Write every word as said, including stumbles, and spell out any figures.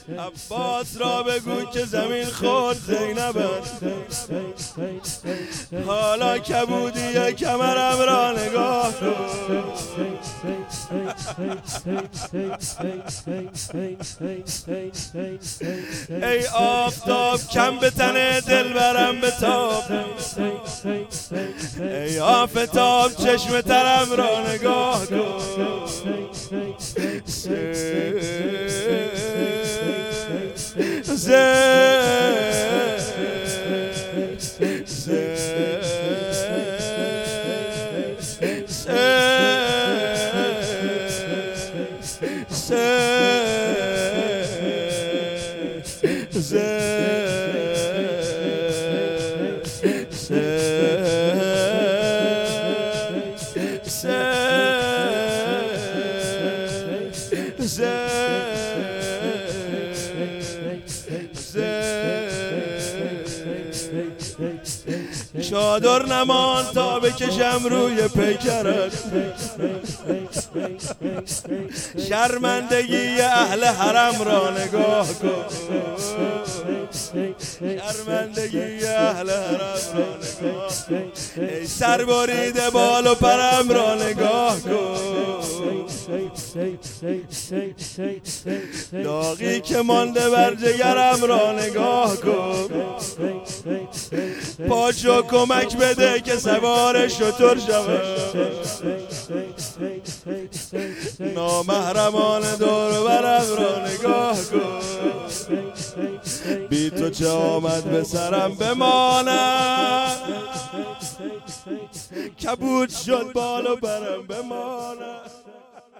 عباس را بگو که زمین خود زینبم، حالا کبودی کمرم را نگاه کن. ای آفتاب کم به تن دلبرم بتاب، ای آفتاب چشم ترم را نگاه کن. چادر نمان تا بکشم روی پیکرت، شرمندگی اهل حرم را نگاه کن. شرمندگی اهل حرم را نگاه کن. ای سر بریده بال و پرم را نگاه کن. داغی که مانده بر جگرم را نگاه کن. پاشو کمک بده که سوار شتر شوم. نامحرمان دور برم را نگاه کن. بی تو چه آمد به سرم بمانم، کبود شد بال و برم بمانم.